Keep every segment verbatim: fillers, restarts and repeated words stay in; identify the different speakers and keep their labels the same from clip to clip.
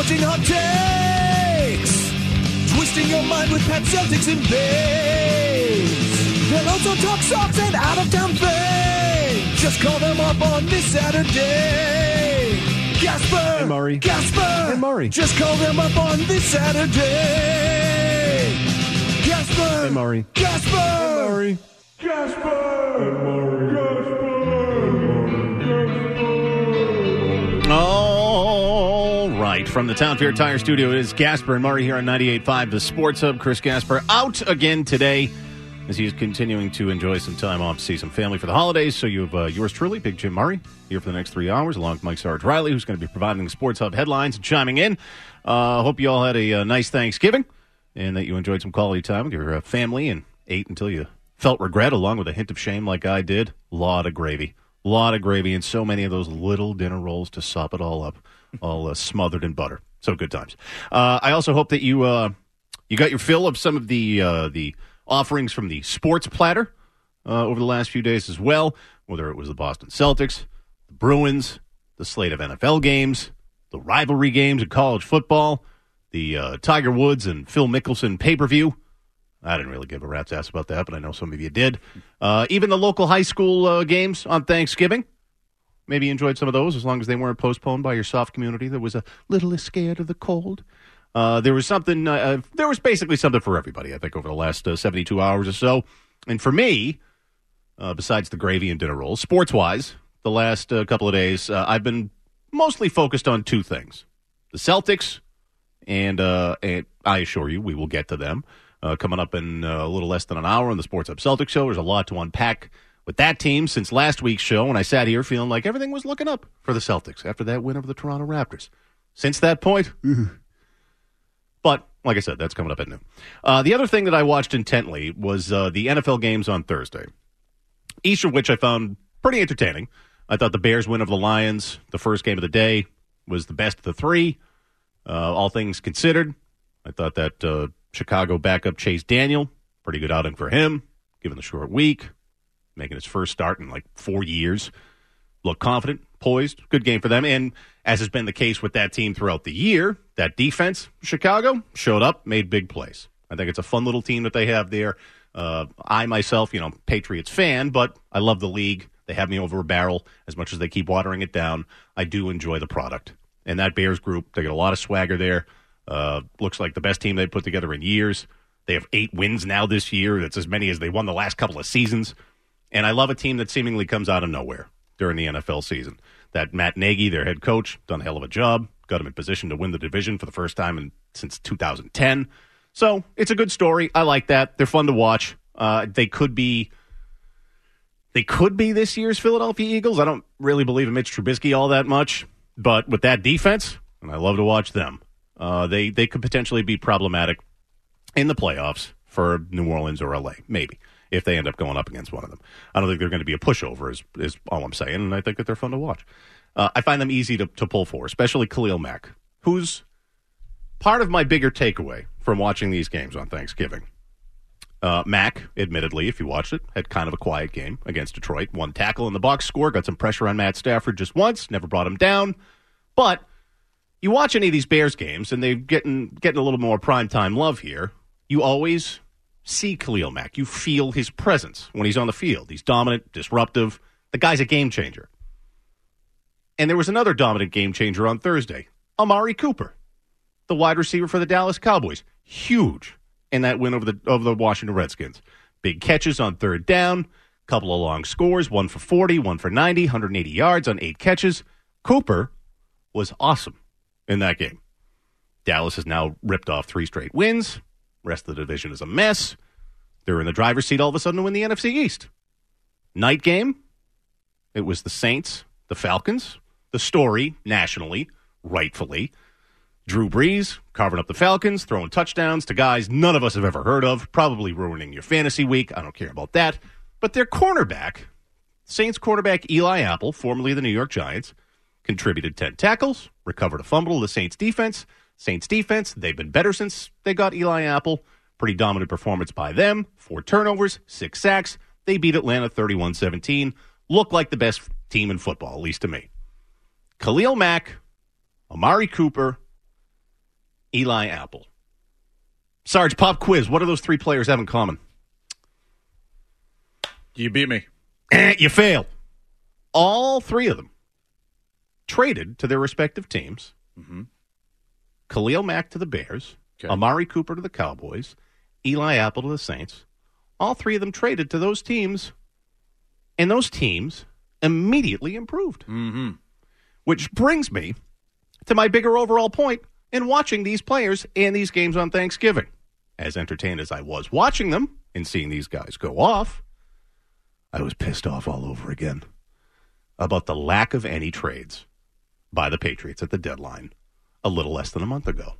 Speaker 1: Indulging hot takes. Twisting your mind with Pat Celtics and Bays. They'll also talk socks and out-of-town fame. Just call them up on this Saturday. Gasper
Speaker 2: and Murray.
Speaker 1: Gasper
Speaker 2: and Murray.
Speaker 1: Just call them up on this Saturday. Gasper
Speaker 2: and Murray.
Speaker 1: Gasper
Speaker 2: and Murray.
Speaker 1: Gasper and Murray.
Speaker 3: All right, from the Town Fair Tire Studio, it is Gasper and Murray here on ninety-eight point five, the Sports Hub. Chris Gasper out again today as he's continuing to enjoy some time off to see some family for the holidays. So you have uh, yours truly, Big Jim Murray, here for the next three hours, along with Mike Sarge Riley, who's going to be providing the Sports Hub headlines and chiming in. Uh, hope you all had a, a nice Thanksgiving and that you enjoyed some quality time with your uh, family and ate until you felt regret, along with a hint of shame like I did. Lot of gravy. Lot of gravy and so many of those little dinner rolls to sop it all up, all uh, smothered in butter. So good times. Uh, I also hope that you uh, you got your fill of some of the uh, the offerings from the sports platter uh, over the last few days as well, whether it was the Boston Celtics, the Bruins, the slate of N F L games, the rivalry games in college football, the uh, Tiger Woods and Phil Mickelson pay-per-view. I didn't really give a rat's ass about that, but I know some of you did. Uh, even the local high school uh, games on Thanksgiving. Maybe you enjoyed some of those, as long as they weren't postponed by your soft community that was a little scared of the cold. Uh, there was something, uh, there was basically something for everybody, I think, over the last uh, seventy-two hours or so. And for me, uh, besides the gravy and dinner rolls, sports-wise, the last uh, couple of days, uh, I've been mostly focused on two things. The Celtics, and, uh, and I assure you, we will get to them. Uh, coming up in uh, a little less than an hour on the Sports Hub Celtics show. There's a lot to unpack with that team since last week's show, when I sat here feeling like everything was looking up for the Celtics after that win over the Toronto Raptors. Since that point, but like I said, that's coming up at noon. Uh, the other thing that I watched intently was uh, the N F L games on Thursday, each of which I found pretty entertaining. I thought the Bears win of the Lions, the first game of the day, was the best of the three, uh, all things considered. I thought that uh, Chicago backup Chase Daniel, pretty good outing for him, given the short week, making his first start in like four years. Looked confident, poised, good game for them. And as has been the case with that team throughout the year, that defense, Chicago, showed up, made big plays. I think it's a fun little team that they have there. Uh, I myself, you know, Patriots fan, but I love the league. They have me over a barrel as much as they keep watering it down. I do enjoy the product. And that Bears group, they got a lot of swagger there. Uh, looks like the best team they've put together in years. They have eight wins now this year. That's as many as they won the last couple of seasons. And I love a team that seemingly comes out of nowhere during the N F L season. That Matt Nagy, their head coach, done a hell of a job. Got him in position to win the division for the first time in, since two thousand ten. So it's a good story. I like that. They're fun to watch. Uh, they could be they could be this year's Philadelphia Eagles. I don't really believe in Mitch Trubisky all that much. But with that defense, and I love to watch them, Uh, they, they could potentially be problematic in the playoffs for New Orleans or L A, maybe, if they end up going up against one of them. I don't think they're going to be a pushover, is, is all I'm saying, and I think that they're fun to watch. Uh, I find them easy to, to pull for, especially Khalil Mack, who's part of my bigger takeaway from watching these games on Thanksgiving. Uh, Mack, admittedly, if you watched it, had kind of a quiet game against Detroit. One tackle in the box score, got some pressure on Matt Stafford just once, never brought him down, but you watch any of these Bears games, and they're getting getting a little more primetime love here. You always see Khalil Mack. You feel his presence when he's on the field. He's dominant, disruptive. The guy's a game changer. And there was another dominant game changer on Thursday, Amari Cooper, the wide receiver for the Dallas Cowboys. Huge in that win over the over the Washington Redskins. Big catches on third down, couple of long scores, one for forty, one for ninety, one hundred eighty yards on eight catches. Cooper was awesome in that game. Dallas has now ripped off three straight wins. Rest of the division is a mess. They're in the driver's seat all of a sudden to win the N F C East. Night game, it was the Saints, the Falcons. The story, nationally, rightfully, Drew Brees carving up the Falcons, throwing touchdowns to guys none of us have ever heard of, probably ruining your fantasy week. I don't care about that. But their cornerback, Saints quarterback Eli Apple, formerly of the New York Giants, contributed ten tackles, recovered a fumble to the Saints defense. Saints defense, they've been better since they got Eli Apple. Pretty dominant performance by them. Four turnovers, six sacks. They beat Atlanta thirty-one seventeen. Look like the best team in football, at least to me. Khalil Mack, Amari Cooper, Eli Apple. Sarge, pop quiz. What do those three players have in common?
Speaker 2: You beat me.
Speaker 3: Eh, you fail. All three of them traded to their respective teams.
Speaker 2: Mm-hmm.
Speaker 3: Khalil Mack to the Bears,
Speaker 2: Okay.
Speaker 3: Amari Cooper to the Cowboys, Eli Apple to the Saints. All three of them traded to those teams, and those teams immediately improved.
Speaker 2: Mm-hmm.
Speaker 3: Which brings me to my bigger overall point in watching these players and these games on Thanksgiving. As entertained as I was watching them and seeing these guys go off, I was pissed off all over again about the lack of any trades by the Patriots at the deadline a little less than a month ago.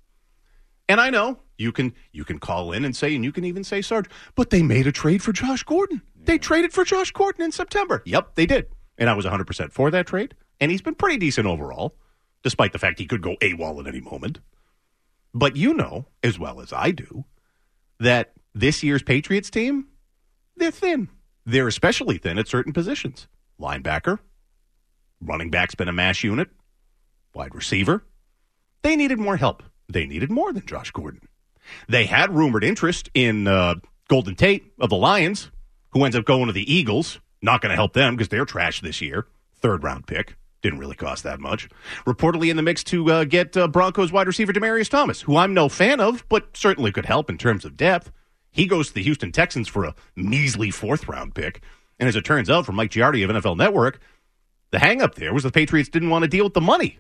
Speaker 3: And I know you can you can call in and say, and you can even say, Sarge, but they made a trade for Josh Gordon. Yeah. They traded for Josh Gordon in September. Yep, they did. And I was one hundred percent for that trade. And he's been pretty decent overall, despite the fact he could go AWOL at any moment. But you know, as well as I do, that this year's Patriots team, they're thin. They're especially thin at certain positions. Linebacker, running back's been a mash unit, wide receiver. They needed more help. They needed more than Josh Gordon. They had rumored interest in uh, Golden Tate of the Lions, who ends up going to the Eagles. Not going to help them because they're trash this year. Third round pick. Didn't really cost that much. Reportedly in the mix to uh, get uh, Broncos wide receiver Demaryius Thomas, who I'm no fan of, but certainly could help in terms of depth. He goes to the Houston Texans for a measly fourth round pick. And as it turns out, from Mike Giardi of N F L Network, the hang-up there was the Patriots didn't want to deal with the money.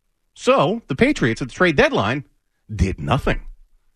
Speaker 3: So the Patriots at the trade deadline did nothing.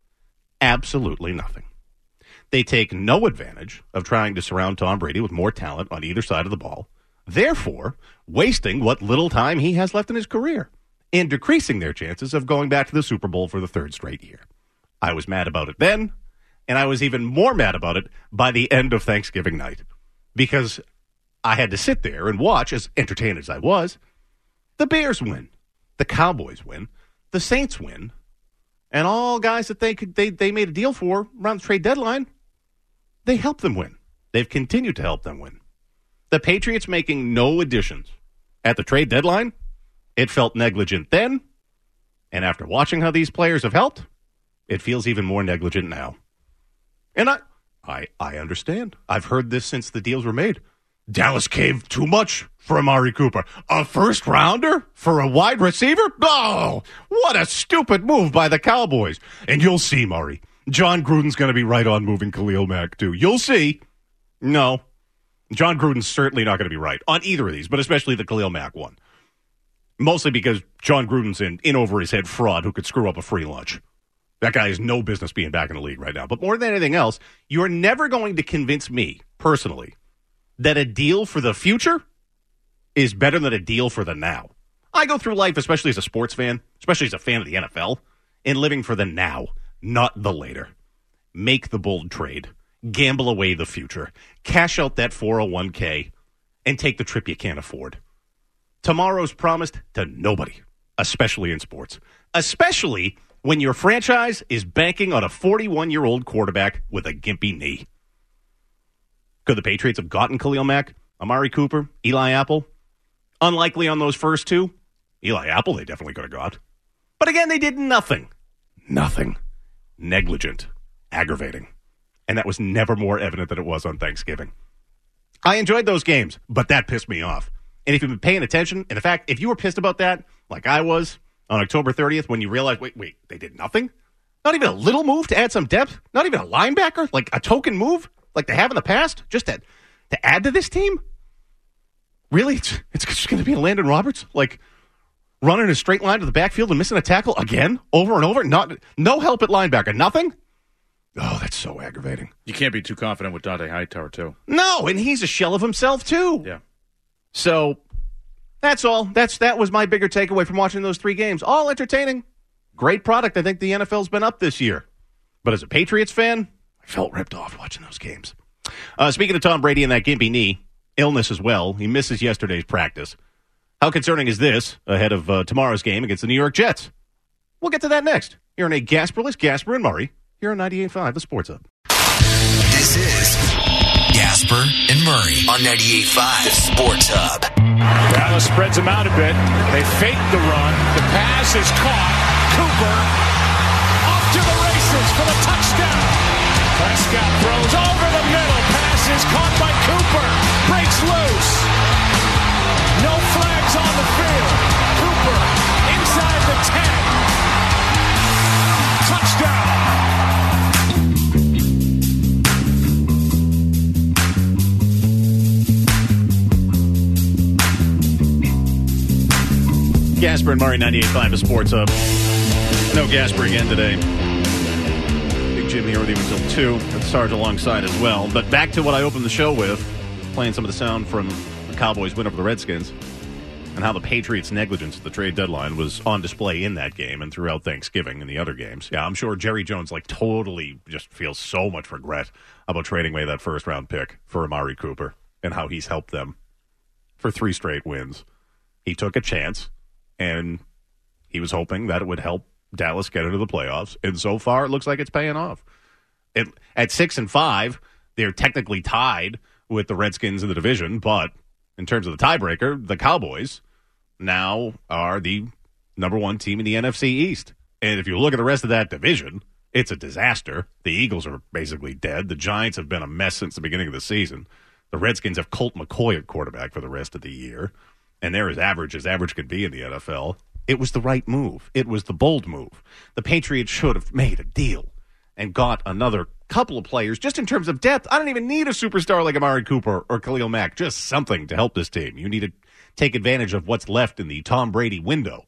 Speaker 3: Absolutely nothing. They take no advantage of trying to surround Tom Brady with more talent on either side of the ball, therefore wasting what little time he has left in his career and decreasing their chances of going back to the Super Bowl for the third straight year. I was mad about it then, and I was even more mad about it by the end of Thanksgiving night, because I had to sit there and watch, as entertained as I was, the Bears win, the Cowboys win, the Saints win, and all guys that they could they, they made a deal for around the trade deadline, they helped them win. They've continued to help them win. The Patriots making no additions at the trade deadline, it felt negligent then, and after watching how these players have helped, it feels even more negligent now. And I, I, I understand. I've heard this since the deals were made. Dallas gave too much for Amari Cooper. A first rounder for a wide receiver? Oh, what a stupid move by the Cowboys. And you'll see, Murray. John Gruden's going to be right on moving Khalil Mack, too. You'll see. No. John Gruden's certainly not going to be right on either of these, but especially the Khalil Mack one. Mostly because John Gruden's an in-over-his-head fraud who could screw up a free lunch. That guy has no business being back in the league right now. But more than anything else, you're never going to convince me, personally, that a deal for the future is better than a deal for the now. I go through life, especially as a sports fan, especially as a fan of the N F L, in living for the now, not the later. Make the bold trade. Gamble away the future. Cash out that four oh one k and take the trip you can't afford. Tomorrow's promised to nobody, especially in sports. Especially when your franchise is banking on a forty-one-year-old quarterback with a gimpy knee. Could the Patriots have gotten Khalil Mack, Amari Cooper, Eli Apple? Unlikely on those first two. Eli Apple they definitely could have got. But again, they did nothing. Nothing. Negligent. Aggravating. And that was never more evident than it was on Thanksgiving. I enjoyed those games, but that pissed me off. And if you've been paying attention, and in fact, if you were pissed about that, like I was, on October thirtieth, when you realized, wait, wait, they did nothing? Not even a little move to add some depth? Not even a linebacker? Like a token move? Like they have in the past? Just to, to add to this team? Really? It's, it's just going to be Landon Roberts? Like running a straight line to the backfield and missing a tackle again? Over and over? Not No help at linebacker? Nothing? Oh, that's so aggravating.
Speaker 2: You can't be too confident with Dante Hightower, too.
Speaker 3: No, and he's a shell of himself, too.
Speaker 2: Yeah.
Speaker 3: So, that's all. That's That was my bigger takeaway from watching those three games. All entertaining. Great product. I think the N F L's been up this year. But as a Patriots fan, I felt ripped off watching those games. Uh, speaking of Tom Brady and that gimpy knee, illness as well. He misses yesterday's practice. How concerning is this ahead of uh, tomorrow's game against the New York Jets? We'll get to that next. Here on a Gasperless Gasper and Murray. Here on ninety-eight point five, the Sports Hub.
Speaker 4: This is Gasper and Murray on ninety-eight point five, the Sports Hub.
Speaker 5: Dallas spreads them out a bit. They fake the run. The pass is caught. Cooper
Speaker 1: to the races for the touchdown. Prescott throws over the middle. Pass is caught by Cooper. Breaks loose. No flags on the field. Cooper inside the ten. Touchdown.
Speaker 3: Gasper and Murray, ninety-eight point five, a Sports Hub. No Gasper again today. Big Jim here with you until two. And Sarge alongside as well. But back to what I opened the show with, playing some of the sound from the Cowboys' win over the Redskins, and how the Patriots' negligence at the trade deadline was on display in that game and throughout Thanksgiving and the other games. Yeah, I'm sure Jerry Jones like totally just feels so much regret about trading away that first-round pick for Amari Cooper and how he's helped them for three straight wins. He took a chance, and he was hoping that it would help Dallas get into the playoffs, and so far it looks like it's paying off. It, at six and five, they're technically tied with the Redskins in the division, but in terms of the tiebreaker, the Cowboys now are the number one team in the N F C East. And if you look at the rest of that division, it's a disaster. The Eagles are basically dead. The Giants have been a mess since the beginning of the season. The Redskins have Colt McCoy at quarterback for the rest of the year, and they're as average as average could be in the N F L. It was the right move. It was the bold move. The Patriots should have made a deal and got another couple of players just in terms of depth. I don't even need a superstar like Amari Cooper or Khalil Mack, just something to help this team. You need to take advantage of what's left in the Tom Brady window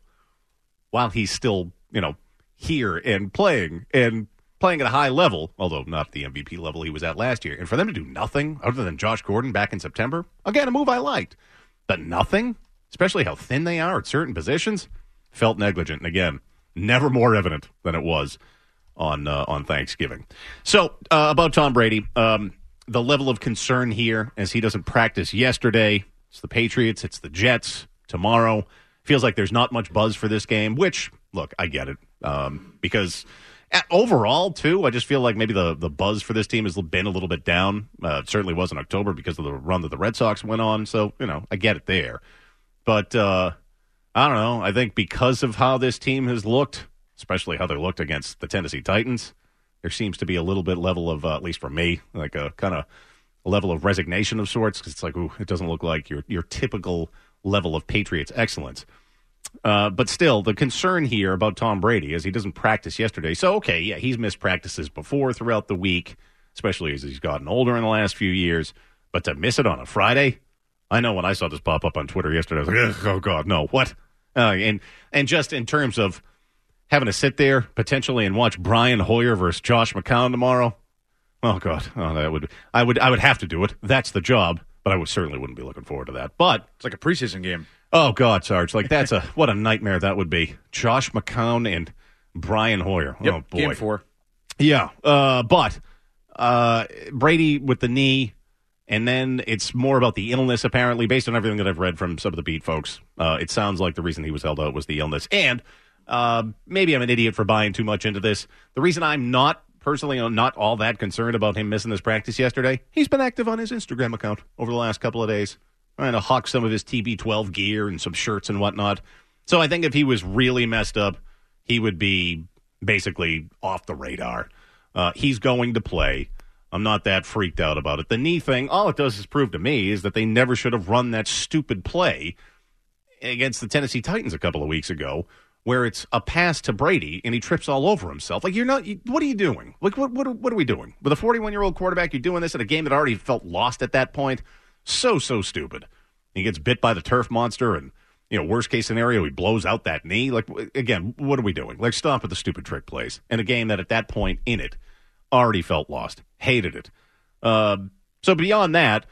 Speaker 3: while he's still, you know, here and playing and playing at a high level, although not the M V P level he was at last year. And for them to do nothing other than Josh Gordon back in September, again, a move I liked. But nothing, especially how thin they are at certain positions, felt negligent. And again, never more evident than it was on uh, on Thanksgiving. So, uh, about Tom Brady, um, the level of concern here as he doesn't practice yesterday. It's the Patriots, it's the Jets tomorrow. Feels like there's not much buzz for this game, which, look, I get it. Um, because overall, too, I just feel like maybe the, the buzz for this team has been a little bit down. Uh, it certainly was in October because of the run that the Red Sox went on. So, you know, I get it there. But, uh, I don't know. I think because of how this team has looked, especially how they looked against the Tennessee Titans, there seems to be a little bit level of, uh, at least for me, like a kind of a level of resignation of sorts, because it's like, ooh, it doesn't look like your your typical level of Patriots excellence. Uh, but still, the concern here about Tom Brady is he doesn't practice yesterday. So, okay, yeah, he's missed practices before throughout the week, especially as he's gotten older in the last few years. But to miss it on a Friday, I know when I saw this pop up on Twitter yesterday, I was like, oh, God, no, what? Uh, and and just in terms of having to sit there potentially and watch Brian Hoyer versus Josh McCown tomorrow, oh, God, oh, that would I would I would have to do it. That's the job, but I would certainly wouldn't be looking forward to that. But
Speaker 2: it's like a preseason game.
Speaker 3: Oh, God, Sarge, like that's a what a nightmare that would be. Josh McCown and Brian Hoyer.
Speaker 2: Yep,
Speaker 3: oh, boy.
Speaker 2: Game four.
Speaker 3: Yeah, uh, but uh, Brady with the knee, and then it's more about the illness, apparently, based on everything that I've read from some of the beat folks. Uh, it sounds like the reason he was held out was the illness. And uh, maybe I'm an idiot for buying too much into this. The reason I'm not personally not all that concerned about him missing this practice yesterday, he's been active on his Instagram account over the last couple of days, trying to hawk some of his T B twelve gear and some shirts and whatnot. So I think if he was really messed up, he would be basically off the radar. Uh, he's going to play. I'm not that freaked out about it. The knee thing, all it does is prove to me is that they never should have run that stupid play against the Tennessee Titans a couple of weeks ago, where it's a pass to Brady and he trips all over himself. Like, you're not, you, what are you doing? Like, what, what, what are we doing? With a forty-one-year-old quarterback, you're doing this at a game that already felt lost at that point? So, so stupid. He gets bit by the turf monster and, you know, worst case scenario, he blows out that knee. Like, again, what are we doing? Like, stop with the stupid trick plays. And a game that at that point in it already felt lost. Hated it. Uh, so beyond that,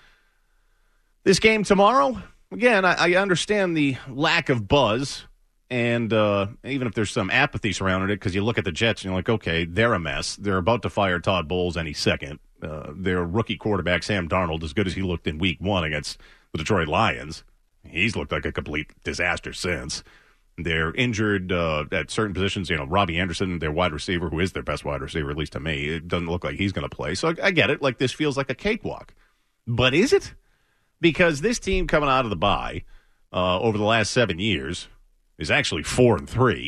Speaker 3: this game tomorrow, again, I, I understand the lack of buzz. And uh, even if there's some apathy surrounding it, because you look at the Jets and you're like, okay, they're a mess. They're about to fire Todd Bowles any second. Uh, their rookie quarterback, Sam Darnold, as good as he looked in week one against the Detroit Lions, he's looked like a complete disaster since. They're injured uh, at certain positions. You know, Robbie Anderson, their wide receiver, who is their best wide receiver, at least to me, it doesn't look like he's going to play. So I, I get it. Like, this feels like a cakewalk. But is it? Because this team coming out of the bye uh, over the last seven years is actually four and three.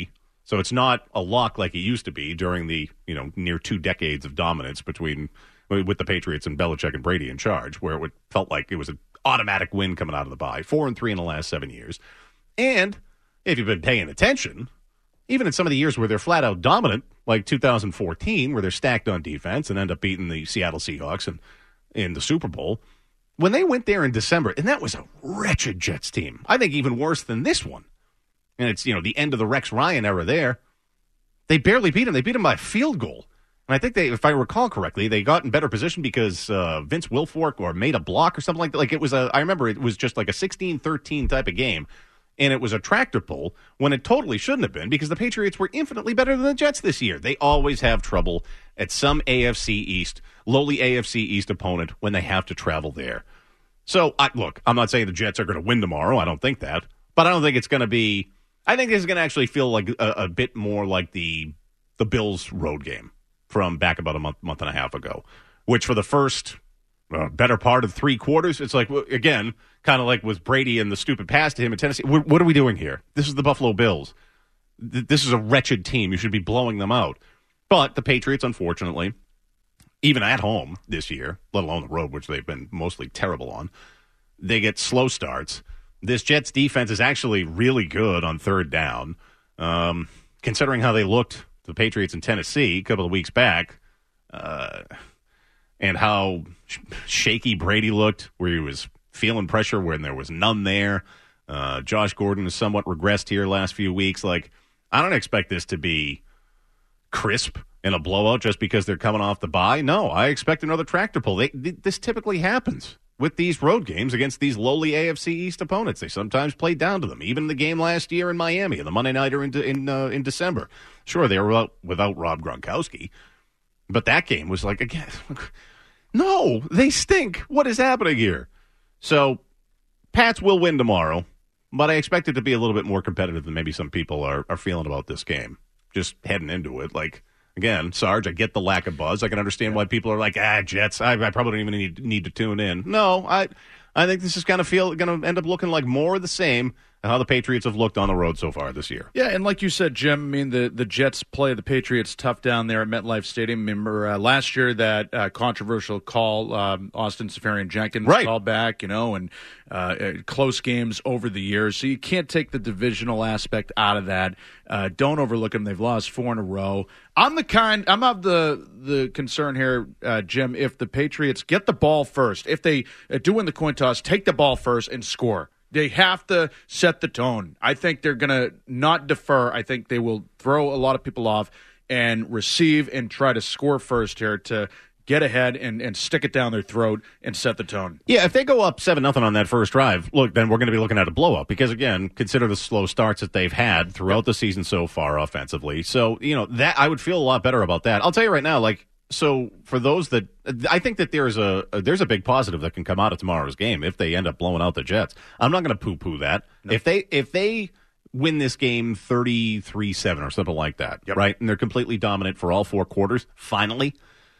Speaker 3: So it's not a lock like it used to be during the, you know, near two decades of dominance between with the Patriots and Belichick and Brady in charge, where it would, felt like it was an automatic win coming out of the bye. Four and three in the last seven years. And if you've been paying attention, even in some of the years where they're flat out dominant, like two thousand fourteen, where they're stacked on defense and end up beating the Seattle Seahawks and in the Super Bowl, when they went there in December, and that was a wretched Jets team. I think even worse than this one. And it's, you know, the end of the Rex Ryan era there. They barely beat him. They beat him by a field goal. And I think they, if I recall correctly, they got in better position because uh, Vince Wilfork or made a block or something like that. Like it was a, I remember it was just like a sixteen thirteen type of game. And it was a tractor pull when it totally shouldn't have been because the Patriots were infinitely better than the Jets this year. They always have trouble at some A F C East, lowly A F C East opponent when they have to travel there. So, I, look, I'm not saying the Jets are going to win tomorrow. I don't think that. But I don't think it's going to be – I think this is going to actually feel like a, a bit more like the the Bills road game from back about a month, month and a half ago, which for the first uh, better part of three quarters, it's like, again – kind of like with Brady and the stupid pass to him in Tennessee. What, what are we doing here? This is the Buffalo Bills. Th- this is a wretched team. You should be blowing them out. But the Patriots, unfortunately, even at home this year, let alone the road, which they've been mostly terrible on, they get slow starts. This Jets defense is actually really good on third down. Um, considering how they looked, the Patriots in Tennessee a couple of weeks back, uh, and how sh- shaky Brady looked, where he was feeling pressure when there was none there. Uh, Josh Gordon has somewhat regressed here last few weeks. Like, I don't expect this to be crisp in a blowout just because they're coming off the bye. No, I expect another tractor pull. They, th- this typically happens with these road games against these lowly A F C East opponents. They sometimes play down to them. Even the game last year in Miami, the Monday nighter in, de- in, uh, in December. Sure, they were out without Rob Gronkowski, but that game was like, again, no, they stink. What is happening here? So, Pats will win tomorrow, but I expect it to be a little bit more competitive than maybe some people are, are feeling about this game. Just heading into it. Like, again, Sarge, I get the lack of buzz. I can understand why people are like, ah, Jets, I, I probably don't even need, need to tune in. No, I I think this is kind of feel going to end up looking like more of the same how the Patriots have looked on the road so far this year.
Speaker 2: Yeah, and like you said, Jim, I mean, the, the Jets play the Patriots tough down there at MetLife Stadium. Remember uh, last year that uh, controversial call, um, Austin Seferian-Jenkins
Speaker 3: right.
Speaker 2: called back, you know, and uh, close games over the years. So you can't take the divisional aspect out of that. Uh, don't overlook them. They've lost four in a row. I'm the kind, I'm of the, the concern here, uh, Jim, if the Patriots get the ball first, if they uh, do win the coin toss, take the ball first and score. They have to set the tone. I think they're going to not defer. I think they will throw a lot of people off and receive and try to score first here to get ahead and, and stick it down their throat and set the tone.
Speaker 3: Yeah, if they go up seven nothing on that first drive, look, then we're going to be looking at a blowout because, again, consider the slow starts that they've had throughout the season so far offensively. So, you know, that I would feel a lot better about that. I'll tell you right now, like, so for those that I think that there's a there's a big positive that can come out of tomorrow's game if they end up blowing out the Jets. I'm not going to poo-poo that. No. If they if they win this game thirty-three seven or something like that, yep. right, and they're completely dominant for all four quarters, finally,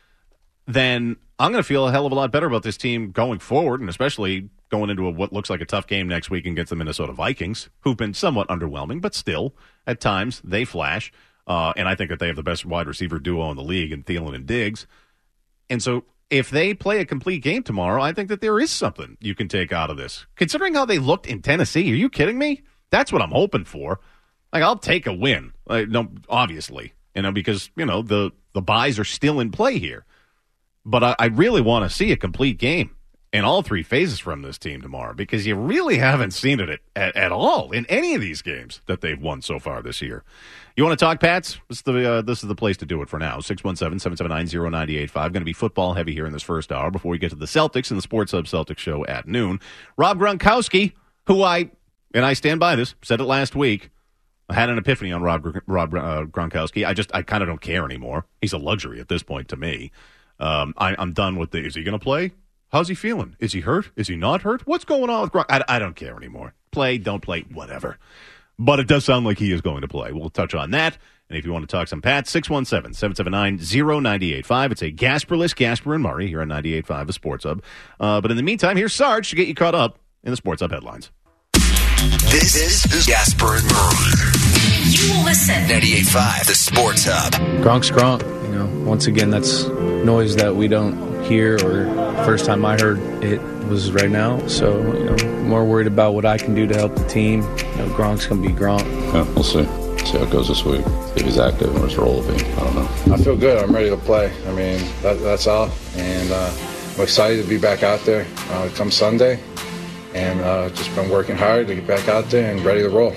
Speaker 3: then I'm going to feel a hell of a lot better about this team going forward, and especially going into a, what looks like a tough game next week against the Minnesota Vikings, who've been somewhat underwhelming, but still, at times, they flash. Uh, and I think that they have the best wide receiver duo in the league in Thielen and Diggs. And so if they play a complete game tomorrow, I think that there is something you can take out of this. Considering how they looked in Tennessee, are you kidding me? That's what I'm hoping for. Like, I'll take a win. Like, no, obviously, you know, because, you know, the, the buys are still in play here. But I, I really want to see a complete game in all three phases from this team tomorrow because you really haven't seen it at, at, at all in any of these games that they've won so far this year. You want to talk, Pats? This is the, uh, this is the place to do it for now. six one seven, seven seven nine, zero nine eight five. Going to be football heavy here in this first hour before we get to the Celtics and the Sports Hub Celtics show at noon. Rob Gronkowski, who I, and I stand by this, said it last week, I had an epiphany on Rob, Rob uh, Gronkowski. I just, I kind of don't care anymore. He's a luxury at this point to me. Um, I, I'm done with the, is he going to play? How's he feeling? Is he hurt? Is he not hurt? What's going on with Gronk? I, I don't care anymore. Play, don't play, whatever. But it does sound like he is going to play. We'll touch on that. And if you want to talk some Pats, six one seven, seven seven nine, zero nine eight five. It's a Gasper-less Gasper and Murray here on ninety-eight point five, the Sports Hub. Uh, but in the meantime, here's Sarge to get you caught up in the Sports Hub headlines.
Speaker 4: This is Gasper and Murray.
Speaker 5: You will listen
Speaker 4: Listen. ninety-eight point five, the Sports Hub.
Speaker 5: Gronk's Gronk. You know, once again, that's noise that we don't hear, or first time I heard it was right now. So, you know, more worried about what I can do to help the team. You know, Gronk's going to be Gronk.
Speaker 6: Yeah, we'll see. See how it goes this week. If he's active and his role will be. I don't know.
Speaker 7: I feel good. I'm ready to play. I mean, that, that's all. And uh, I'm excited to be back out there uh, come Sunday. And uh, just been working hard to get back out there and ready to roll.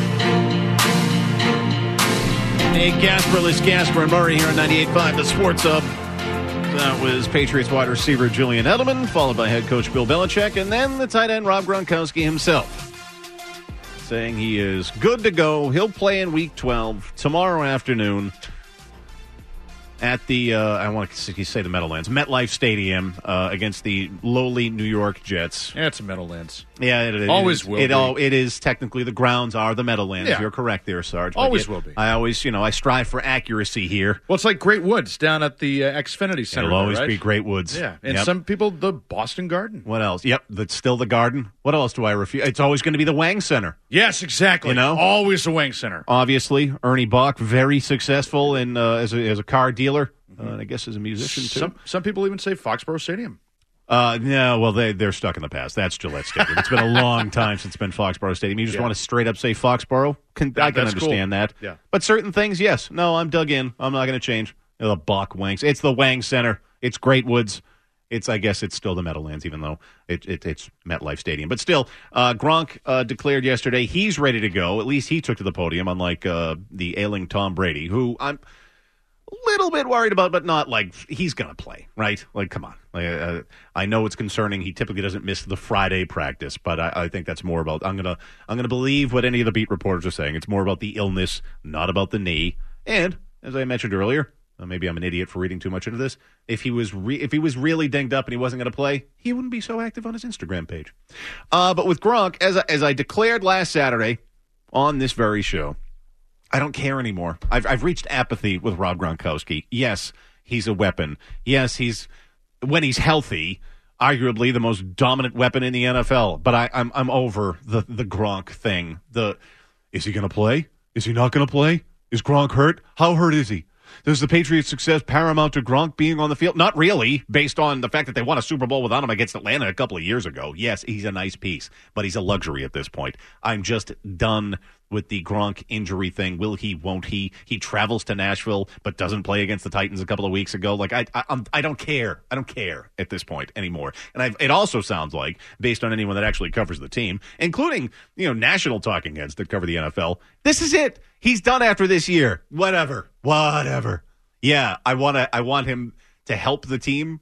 Speaker 3: Hey, Gasperless, Gasper and Murray here on ninety-eight point five, the Sports Hub. That was Patriots wide receiver Julian Edelman, followed by head coach Bill Belichick, and then the tight end Rob Gronkowski himself, saying he is good to go. He'll play in Week twelve tomorrow afternoon at the, uh, I want to say the Meadowlands, MetLife Stadium uh, against the lowly New York Jets.
Speaker 2: Yeah, it's a Meadowlands.
Speaker 3: Yeah, it, it
Speaker 2: always
Speaker 3: is.
Speaker 2: will
Speaker 3: it
Speaker 2: be.
Speaker 3: All, it is technically, the grounds are the Meadowlands.
Speaker 2: Yeah.
Speaker 3: You're correct there, Sarge.
Speaker 2: Always
Speaker 3: yet,
Speaker 2: will be.
Speaker 3: I always, you know, I strive for accuracy here.
Speaker 2: Well, it's like Great Woods down at the uh, Xfinity Center.
Speaker 3: It'll always
Speaker 2: right?
Speaker 3: be Great Woods.
Speaker 2: Yeah, and
Speaker 3: Yep.
Speaker 2: some people, the Boston Garden.
Speaker 3: What else? Yep, that's still the Garden. What else do I refuse? It's always going to be the Wang Center.
Speaker 2: Yes, exactly.
Speaker 3: You know?
Speaker 2: Always the Wang Center.
Speaker 3: Obviously, Ernie Bach, very successful in uh, as, a, as a car dealer, uh, and I guess as a musician, too.
Speaker 2: Some, some people even say Foxborough Stadium.
Speaker 3: Uh, no, well, they, they're stuck in the past. That's Gillette Stadium. It's been a long time since it's been Foxborough Stadium. You just
Speaker 2: Yeah.
Speaker 3: want to straight up say Foxborough? Can,
Speaker 2: That-
Speaker 3: I can
Speaker 2: that's
Speaker 3: understand
Speaker 2: cool.
Speaker 3: that.
Speaker 2: Yeah.
Speaker 3: But certain things, yes. No, I'm dug in. I'm not going to change. The Bach Wangs. It's the Wang Center. It's Great Woods. It's, I guess it's still the Meadowlands, even though it, it, it's MetLife Stadium. But still, uh, Gronk uh, declared yesterday he's ready to go. At least he took to the podium, unlike uh, the ailing Tom Brady, who I'm a little bit worried about, but not like he's going to play, right? Like, come on. Like, uh, I know it's concerning. He typically doesn't miss the Friday practice, but I, I think that's more about, I'm going to I'm gonna believe what any of the beat reporters are saying. It's more about the illness, not about the knee. And, as I mentioned earlier, uh, maybe I'm an idiot for reading too much into this. If he was re- if he was really dinged up and he wasn't going to play, he wouldn't be so active on his Instagram page. Uh, but with Gronk, as I, as I declared last Saturday on this very show, I don't care anymore. I've I've reached apathy with Rob Gronkowski. Yes, he's a weapon. Yes, he's when he's healthy, arguably the most dominant weapon in the N F L. But I, I'm I'm over the the Gronk thing. The is he going to play? Is he not going to play? Is Gronk hurt? How hurt is he? Does the Patriots' success paramount to Gronk being on the field? Not really, based on the fact that they won a Super Bowl without him against Atlanta a couple of years ago. Yes, he's a nice piece, but he's a luxury at this point. I'm just done with the Gronk injury thing. Will he, won't he? He travels to Nashville, but doesn't play against the Titans a couple of weeks ago. Like, I I, I'm, I don't care. I don't care at this point anymore. And I've, it also sounds like, based on anyone that actually covers the team, including, you know, national talking heads that cover the N F L, this is it. He's done after this year. Whatever. Whatever. Yeah, I want to. I want him to help the team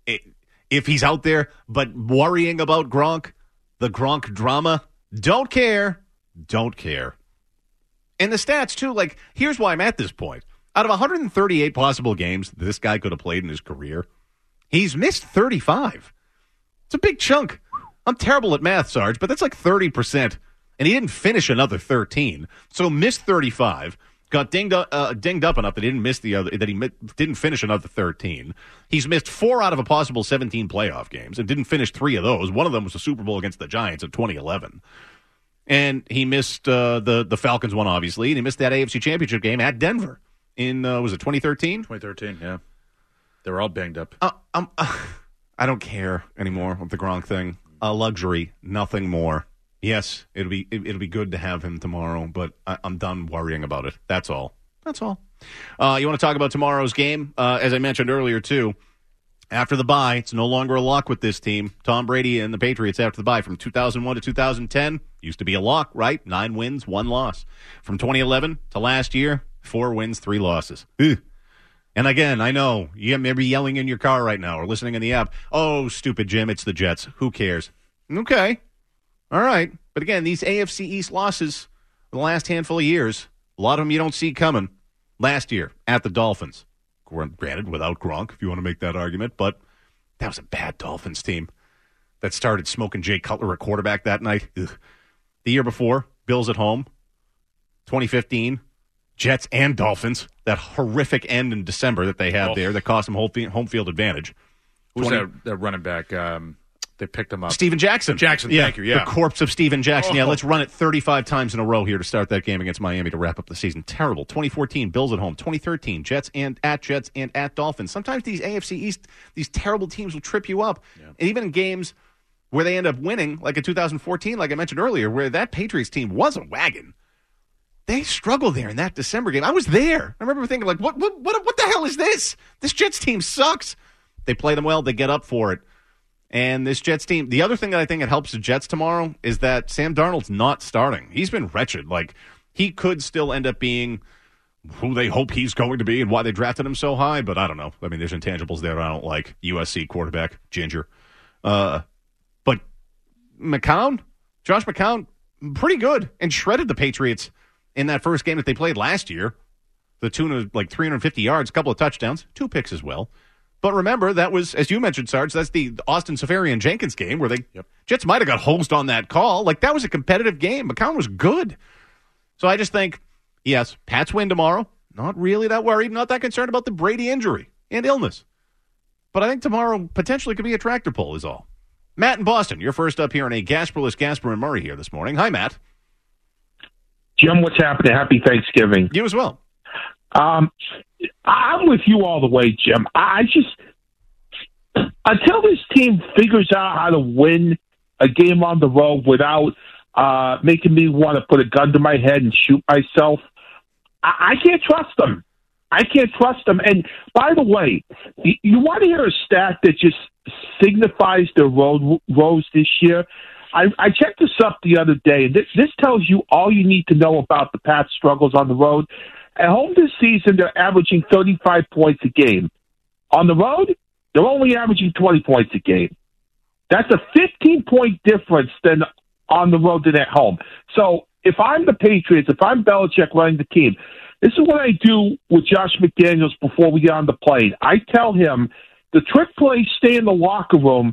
Speaker 3: if he's out there. But worrying about Gronk, the Gronk drama, don't care. Don't care. And the stats, too, like, here's why I'm at this point. Out of one hundred thirty-eight possible games this guy could have played in his career, he's missed thirty-five. It's a big chunk. I'm terrible at math, Sarge, but that's like thirty percent. And he didn't finish another thirteen. So missed thirty-five, got dinged up, uh, dinged up enough that he didn't miss the other, that he mi- didn't finish another thirteen. He's missed four out of a possible seventeen playoff games and didn't finish three of those. One of them was the Super Bowl against the Giants in twenty eleven. And he missed uh, the, the Falcons one, obviously, and he missed that A F C Championship game at Denver in, uh, was it twenty thirteen?
Speaker 2: twenty thirteen, yeah. They were all banged up.
Speaker 3: Uh, um, uh, I don't care anymore with the Gronk thing. A luxury, nothing more. Yes, it'll be it, it'll be good to have him tomorrow, but I, I'm done worrying about it. That's all. That's all. Uh, you want to talk about tomorrow's game? Uh, as I mentioned earlier, too, after the bye, it's no longer a lock with this team. Tom Brady and the Patriots after the bye from two thousand one to two thousand ten used to be a lock, right? Nine wins, one loss. From twenty eleven to last year, four wins, three losses. Ugh. And again, I know you may be yelling in your car right now or listening in the app. Oh, stupid Jim, it's the Jets. Who cares? Okay. All right. But again, these A F C East losses the last handful of years, a lot of them you don't see coming. Last year at the Dolphins. Granted, without Gronk, if you want to make that argument, but that was a bad Dolphins team that started smoking Jay Cutler at quarterback that night. Ugh. The year before, Bills at home, twenty fifteen, Jets and Dolphins, that horrific end in December that they had
Speaker 2: Oh.
Speaker 3: there that cost them home field advantage.
Speaker 2: Who's
Speaker 3: twenty
Speaker 2: that, that running back? Um, They picked him up.
Speaker 3: Steven Jackson.
Speaker 2: Jackson,
Speaker 3: yeah,
Speaker 2: thank you, yeah.
Speaker 3: The corpse of Steven Jackson.
Speaker 2: Oh.
Speaker 3: Yeah, let's run it thirty-five times in a row here to start that game against Miami to wrap up the season. Terrible. twenty fourteen, Bills at home. twenty thirteen, Jets and at Jets and at Dolphins. Sometimes these A F C East, these terrible teams will trip you up. Yeah. And even in games where they end up winning, like in two thousand fourteen, like I mentioned earlier, where that Patriots team was a wagon, they struggled there in that December game. I was there. I remember thinking, like, what, what, what, what the hell is this? This Jets team sucks. They play them well. They get up for it. And this Jets team, the other thing that I think it helps the Jets tomorrow is that Sam Darnold's not starting. He's been wretched. Like, he could still end up being who they hope he's going to be and why they drafted him so high, but I don't know. I mean, there's intangibles there I don't like. U S C quarterback, Ginger. Uh, but McCown, Josh McCown, pretty good and shredded the Patriots in that first game that they played last year. The tune of like three hundred fifty yards, a couple of touchdowns, two picks as well. But remember, that was, as you mentioned, Sarge, that's the Austin Seferian-Jenkins game where they yep. Jets might have got hosed on that call. Like, that was a competitive game. McCown was good. So I just think, yes, Pats win tomorrow. Not really that worried, not that concerned about the Brady injury and illness. But I think tomorrow potentially could be a tractor pull is all. Matt in Boston, you're first up here on a Gasperless Gasper and Murray here this morning. Hi, Matt.
Speaker 8: Jim, what's happening? Happy Thanksgiving.
Speaker 3: You as well.
Speaker 8: Um, I'm with you all the way, Jim. I just, until this team figures out how to win a game on the road without uh, making me want to put a gun to my head and shoot myself, I, I can't trust them. I can't trust them. And by the way, you, you want to hear a stat that just signifies their road roads this year? I, I checked this up the other day, and this, this tells you all you need to know about the Pats' struggles on the road. At home this season, they're averaging thirty-five points a game. On the road, they're only averaging twenty points a game. That's a fifteen-point difference than on the road than at home. So if I'm the Patriots, if I'm Belichick running the team, this is what I do with Josh McDaniels before we get on the plane. I tell him the trick plays stay in the locker room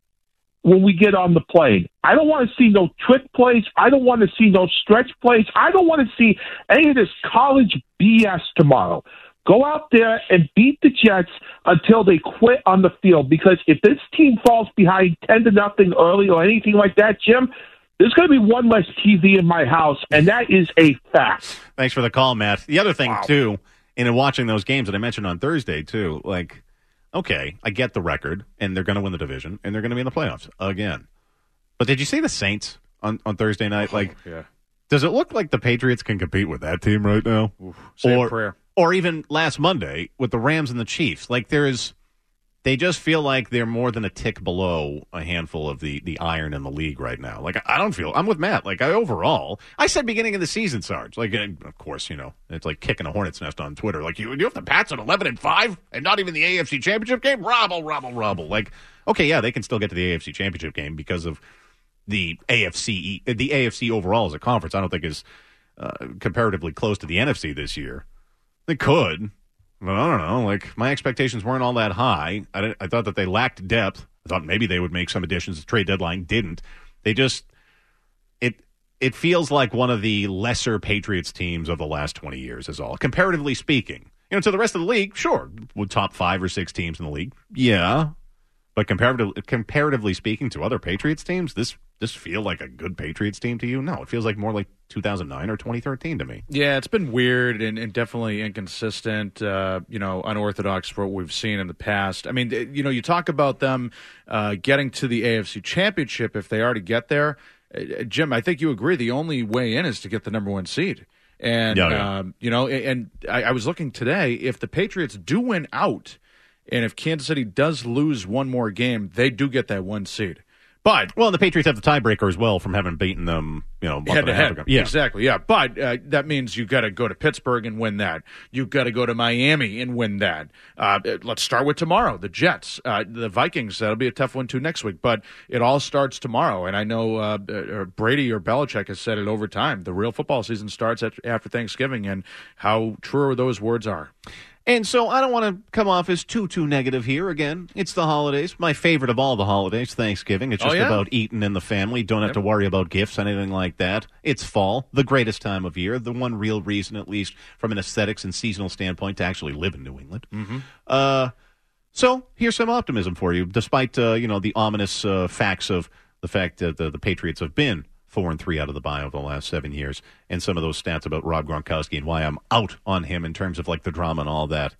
Speaker 8: when we get on the plane. I don't want to see no trick plays. I don't want to see no stretch plays. I don't want to see any of this college B S tomorrow. Go out there and beat the Jets until they quit on the field, because if this team falls behind ten to nothing early or anything like that, Jim, there's going to be one less T V in my house, and that is a fact.
Speaker 3: Thanks for the call, Matt. The other thing, wow. too, in watching those games that I mentioned on Thursday, too, like, okay, I get the record, and they're going to win the division, and they're going to be in the playoffs again. But did you see the Saints on, on Thursday night? Like,
Speaker 2: oh, yeah.
Speaker 3: Does it look like the Patriots can compete with that team right now?
Speaker 2: Oof, say
Speaker 3: or,
Speaker 2: a prayer.
Speaker 3: Or even last Monday with the Rams and the Chiefs. Like, there's, they just feel like they're more than a tick below a handful of the, the iron in the league right now. Like, I don't feel, I'm with Matt. Like, I overall, I said beginning of the season, Sarge. Like, of course, you know, it's like kicking a hornet's nest on Twitter. Like, you, you have the Pats at eleven and five and not even the A F C Championship game? Robble, robble, robble. Like, okay, yeah, they can still get to the A F C Championship game because of the A F C, the A F C overall as a conference. I don't think is uh, comparatively close to the N F C this year. They could. But I don't know. Like, my expectations weren't all that high. I, I thought that they lacked depth. I thought maybe they would make some additions. The trade deadline didn't. They just it it feels like one of the lesser Patriots teams of the last twenty years is all, comparatively speaking. You know, to the rest of the league, sure, would top five or six teams in the league, yeah. But comparatively, comparatively speaking to other Patriots teams, this this feel like a good Patriots team to you? No, it feels like more like two thousand nine or twenty thirteen to me.
Speaker 2: Yeah, it's been weird and, and definitely inconsistent, uh, you know, unorthodox for what we've seen in the past. I mean, you know, you talk about them uh, getting to the A F C Championship if they are to get there. Uh, Jim, I think you agree the only way in is to get the number one seed. And,
Speaker 3: yeah, yeah.
Speaker 2: Um, you know, and I, I was looking today, if the Patriots do win out, and if Kansas City does lose one more game, they do get that one seed. But
Speaker 3: well, the Patriots have the tiebreaker as well from having beaten them, you know,
Speaker 2: head to head.
Speaker 3: Yeah.
Speaker 2: Exactly. Yeah, but uh, that means you got to go to Pittsburgh and win that. You got to go to Miami and win that. Uh, let's start with tomorrow. The Jets, uh, the Vikings. That'll be a tough one too next week. But it all starts tomorrow. And I know uh, uh, Brady or Belichick has said it over time. The real football season starts at, after Thanksgiving, and how true those words are.
Speaker 3: And so I don't want to come off as too, too negative here. Again, it's the holidays. My favorite of all the holidays, Thanksgiving. It's just
Speaker 2: oh, yeah?
Speaker 3: about eating in the family. Don't have yep. to worry about gifts, anything like that. It's fall, the greatest time of year. The one real reason, at least from an aesthetics and seasonal standpoint, to actually live in New England.
Speaker 2: Mm-hmm.
Speaker 3: Uh, So here's some optimism for you, despite uh, you know the ominous uh, facts of the fact that the, the Patriots have been four and three out of the bye over the last seven years, and some of those stats about Rob Gronkowski and why I'm out on him in terms of like the drama and all that.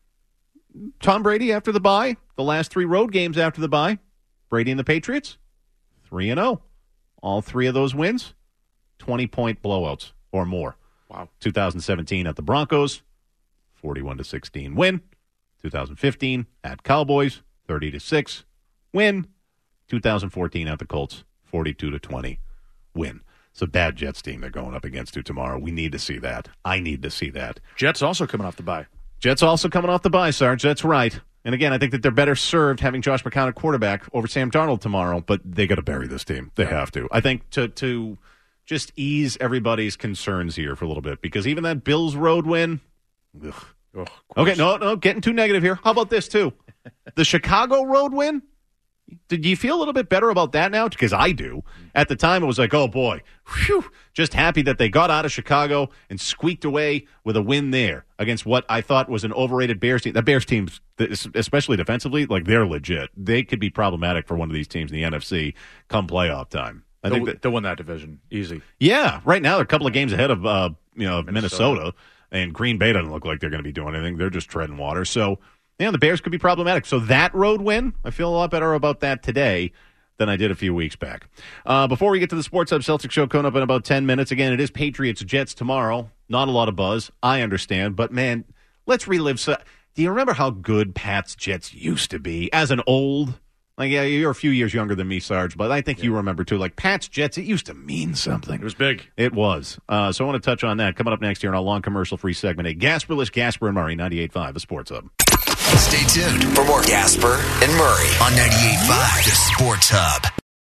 Speaker 3: Tom Brady after the bye, the last three road games after the bye, Brady and the Patriots, three and zero, all three of those wins, twenty point blowouts or more.
Speaker 2: Wow.
Speaker 3: two thousand seventeen at the Broncos, forty-one to sixteen win. two thousand fifteen at Cowboys, thirty to six win. two thousand fourteen at the Colts, forty-two to twenty win. It's a bad Jets team they're going up against tomorrow. We need to see that. I need to see that.
Speaker 2: Jets also coming off the bye.
Speaker 3: Jets also coming off the bye, Sarge. That's right. And again, I think that they're better served having Josh McCown at quarterback over Sam Darnold tomorrow, but they got to bury this team. They have to. I think to to just ease everybody's concerns here for a little bit, because even that Bills road win, ugh.
Speaker 2: Ugh,
Speaker 3: Okay, no, no, getting too negative here. How about this, too? The Chicago road win? Did you feel a little bit better about that now? Because I do. At the time, it was like, oh, boy, whew, just happy that they got out of Chicago and squeaked away with a win there against what I thought was an overrated Bears team. That Bears team, especially defensively, like they're legit. They could be problematic for one of these teams in the N F C come playoff time. I
Speaker 2: they'll,
Speaker 3: think that,
Speaker 2: they'll win that division easy.
Speaker 3: Yeah, right now they're a couple of games ahead of uh, you know Minnesota.
Speaker 2: Minnesota.
Speaker 3: And Green Bay doesn't look like they're going to be doing anything. They're just treading water. So, yeah, the Bears could be problematic. So that road win, I feel a lot better about that today than I did a few weeks back. Uh, before we get to the Sports Hub Celtics show coming up in about ten minutes, again, it is Patriots-Jets tomorrow. Not a lot of buzz. I understand. But, man, let's relive. So, do you remember how good Pats-Jets used to be as an old... Like, yeah, you're a few years younger than me, Sarge, but I think yeah. you remember, too. Like, Pats-Jets, it used to mean something.
Speaker 2: It was big.
Speaker 3: It was. Uh, so I want to touch on that. Coming up next here in our long commercial-free segment, a Gasperless Gasper and Murray, ninety-eight point five, the Sports Hub.
Speaker 4: Stay tuned for more Gasper and Murray on ninety-eight point five, the Sports Hub.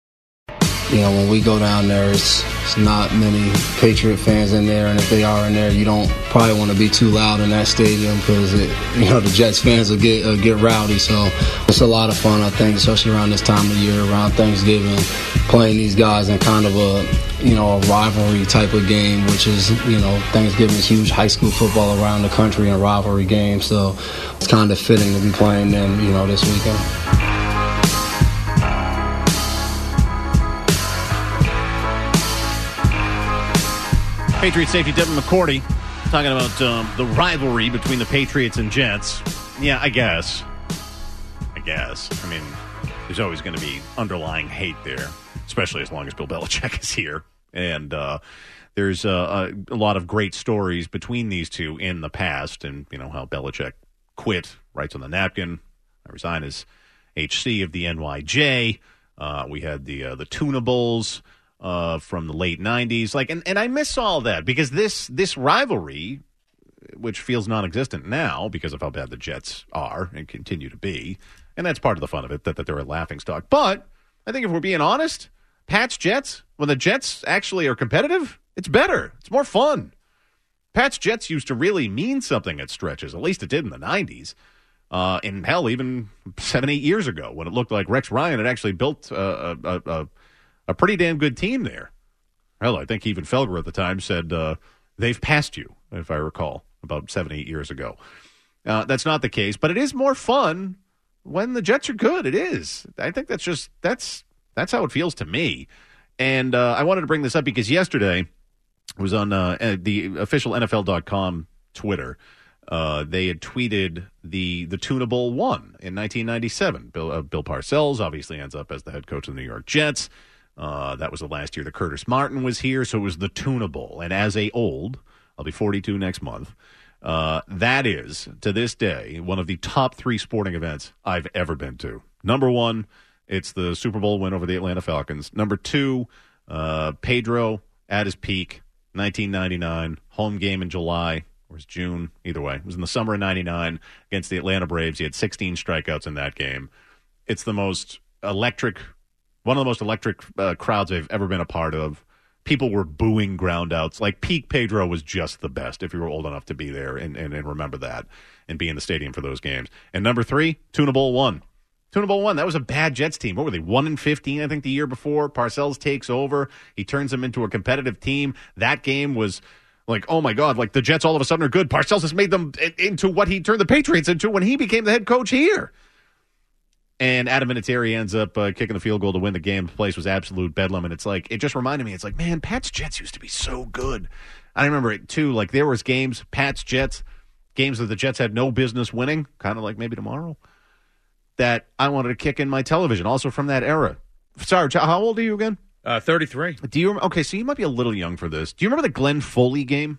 Speaker 9: You know, when we go down there, it's, it's not many Patriot fans in there, and if they are in there, you don't probably want to be too loud in that stadium because, you know, the Jets fans will get uh, get rowdy. So it's a lot of fun, I think, especially around this time of year, around Thanksgiving, playing these guys in kind of a, you know, a rivalry type of game, which is, you know, Thanksgiving is huge high school football around the country and rivalry games. So it's kind of fitting to be playing them, you know, this weekend.
Speaker 3: Patriot safety Devin McCourty talking about um, the rivalry between the Patriots and Jets. Yeah, I guess. I guess. I mean, there's always going to be underlying hate there, especially as long as Bill Belichick is here. And uh, there's uh, a, a lot of great stories between these two in the past, and, you know, how Belichick quit, writes on the napkin, I resign as H C of the N Y J. Uh, we had the uh, the Tunables. Uh, from the late nineties, like, and, and I miss all that because this this rivalry, which feels non-existent now because of how bad the Jets are and continue to be, and that's part of the fun of it, that, that they're a laughingstock. But I think if we're being honest, Pats Jets, when the Jets actually are competitive, it's better, it's more fun. Pats Jets used to really mean something at stretches, at least it did in the nineties, uh, and hell, even seven, eight years ago when it looked like Rex Ryan had actually built a. a, a A pretty damn good team there. Hell, I think even Felger at the time said uh, they've passed you, if I recall, about seven, eight years ago. Uh, that's not the case, but it is more fun when the Jets are good. It is. I think that's just that's that's how it feels to me. And uh, I wanted to bring this up because yesterday it was on uh, the official N F L dot com Twitter. Uh, they had tweeted the the Tuna Bowl one in nineteen ninety-seven. Bill, uh, Bill Parcells obviously ends up as the head coach of the New York Jets. Uh, that was the last year that Curtis Martin was here, so it was the Tuna Bowl. And as a old, I'll be forty-two next month, uh, that is, to this day, one of the top three sporting events I've ever been to. Number one, it's the Super Bowl win over the Atlanta Falcons. Number two, uh, Pedro at his peak, nineteen ninety-nine, home game in July, or it's June, either way. It was in the summer of ninety-nine against the Atlanta Braves. He had sixteen strikeouts in that game. It's the most electric One of the most electric uh, crowds I've ever been a part of. People were booing groundouts. Like, peak Pedro was just the best if you were old enough to be there and, and, and remember that and be in the stadium for those games. And number three, Tuna Bowl one. Tuna Bowl one, that was a bad Jets team. What were they, one and fifteen, I think, the year before? Parcells takes over. He turns them into a competitive team. That game was like, oh, my God, like the Jets all of a sudden are good. Parcells has made them into what he turned the Patriots into when he became the head coach here. And Adam Vinatieri ends up uh, kicking the field goal to win the game. The place was absolute bedlam, and it's like it just reminded me. It's like, man, Pats Jets used to be so good. I remember it too. Like there was games, Pats Jets, games that the Jets had no business winning, kind of like maybe tomorrow, that I wanted to kick in my television. Also from that era. Sorry, how old are you again?
Speaker 2: Uh, thirty-three.
Speaker 3: Do you? Okay, so you might be a little young for this. Do you remember the Glenn Foley game?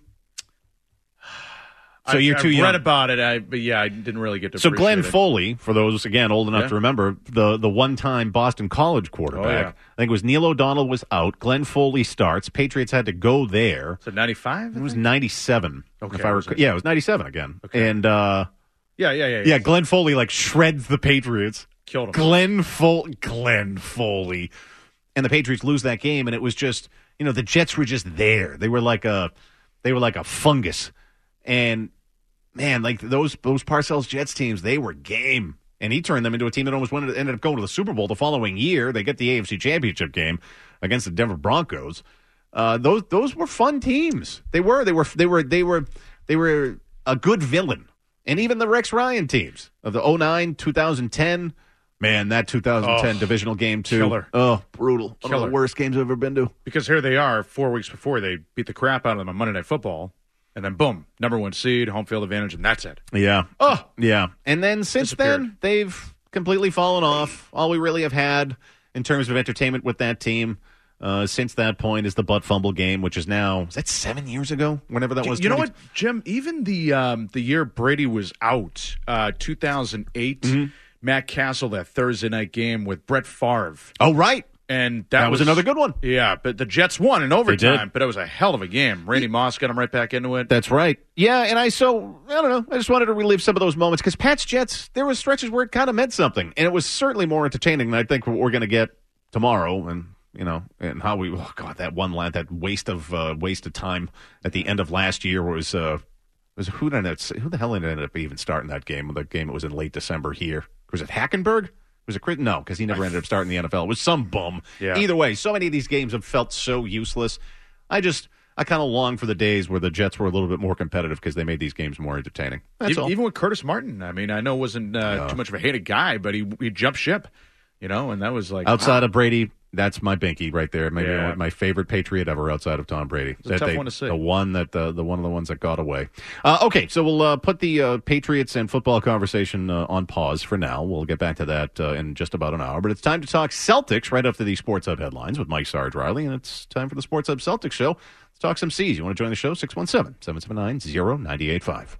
Speaker 3: So
Speaker 2: I,
Speaker 3: you're too
Speaker 2: I've
Speaker 3: young.
Speaker 2: read about it, I, but yeah, I didn't really get to.
Speaker 3: So Glenn
Speaker 2: appreciate it.
Speaker 3: Foley, for those again old enough
Speaker 2: Yeah.
Speaker 3: to remember, the the one-time Boston College quarterback.
Speaker 2: Oh, yeah.
Speaker 3: I think it was Neil O'Donnell was out. Glenn Foley starts. Patriots had to go there.
Speaker 2: So ninety-five.
Speaker 3: It was ninety-seven.
Speaker 2: Okay,
Speaker 3: if I
Speaker 2: was
Speaker 3: rec-
Speaker 2: it?
Speaker 3: yeah, it was ninety-seven again.
Speaker 2: Okay.
Speaker 3: And uh,
Speaker 2: Yeah, yeah, yeah,
Speaker 3: yeah, Glenn Foley like shreds the Patriots.
Speaker 2: Killed him.
Speaker 3: Glenn Foley. Glenn Foley. And the Patriots lose that game, and it was just, you know, the Jets were just there. They were like a, they were like a fungus, and man, like those those Parcells Jets teams, they were game. And he turned them into a team that almost went, ended up going to the Super Bowl the following year. They get the A F C Championship game against the Denver Broncos. Uh, those those were fun teams. They were. They were. They were. They were. They were a good villain. And even the Rex Ryan teams of the oh nine, two thousand ten. Man, that two thousand ten
Speaker 2: Oh,
Speaker 3: divisional game, too.
Speaker 2: killer.
Speaker 3: Oh, brutal. One of
Speaker 2: Killer.
Speaker 3: the worst games I've ever been to.
Speaker 2: Because here they are, four weeks before they beat the crap out of them on Monday Night Football, and then boom, number one seed, home field advantage, and that's it.
Speaker 3: Yeah.
Speaker 2: Oh,
Speaker 3: Yeah. And then since
Speaker 2: Disappeared.
Speaker 3: then, they've completely fallen off. All we really have had in terms of entertainment with that team uh, since that point is the butt fumble game, which is now, is that seven years ago? Whenever that was.
Speaker 2: you know
Speaker 3: twenty
Speaker 2: what, Jim? Even the um, the year Brady was out, uh, two thousand eight,
Speaker 3: Mm-hmm.
Speaker 2: Matt Castle, that Thursday night game with Brett Favre.
Speaker 3: Oh, right.
Speaker 2: And that,
Speaker 3: That was another good one.
Speaker 2: Yeah, but the Jets won in overtime,
Speaker 3: did.
Speaker 2: but it was a hell of a game. Randy Moss got him right back into it.
Speaker 3: That's right. Yeah, and I so I don't know. I just wanted to relive some of those moments because Pats Jets. There was stretches where it kind of meant something, and it was certainly more entertaining than I think what we're going to get tomorrow. And you know, and how we oh god that one la- that waste of uh, waste of time at the end of last year was uh, was who did it, who the hell ended up even starting that game? The game it was in late December here. Was it Hackenberg? Was it Chris? No, because he never ended up starting the N F L. It was some bum.
Speaker 2: Yeah.
Speaker 3: Either way, so many of these games have felt so useless. I just, I kind of long for the days where the Jets were a little bit more competitive because they made these games more entertaining. That's
Speaker 2: even,
Speaker 3: all.
Speaker 2: even with Curtis Martin, I mean, I know wasn't uh, too much of a hated guy, but he he jumped ship, you know, and that was like
Speaker 3: Outside
Speaker 2: wow.
Speaker 3: of Brady, that's my binky right there. Maybe
Speaker 2: Yeah.
Speaker 3: my favorite Patriot ever outside of Tom Brady.
Speaker 2: a
Speaker 3: That
Speaker 2: tough
Speaker 3: they-
Speaker 2: one to see.
Speaker 3: The one that uh, the one of the ones that got away. Uh, okay, so we'll uh, put the uh, Patriots and football conversation uh, on pause for now. We'll get back to that uh, in just about an hour. But it's time to talk Celtics right after the Sports Hub headlines with Mike Sarge Riley, and it's time for the Sports Hub Celtics show. Let's talk some C's. You want to join the show? six one seven, seven seven nine, zero nine eight five.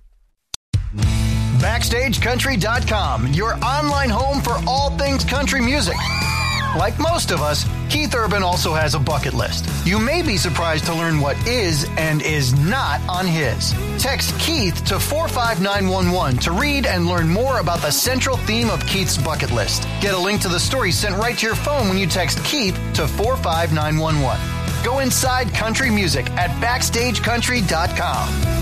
Speaker 10: Backstage Country dot com, your online home for all things country music. Like most of us, Keith Urban also has a bucket list. You may be surprised to learn what is and is not on his. Text Keith to four five nine one one to read and learn more about the central theme of Keith's bucket list. Get a link to the story sent right to your phone when you text Keith to four five nine one one. Go inside country music at Backstage Country dot com.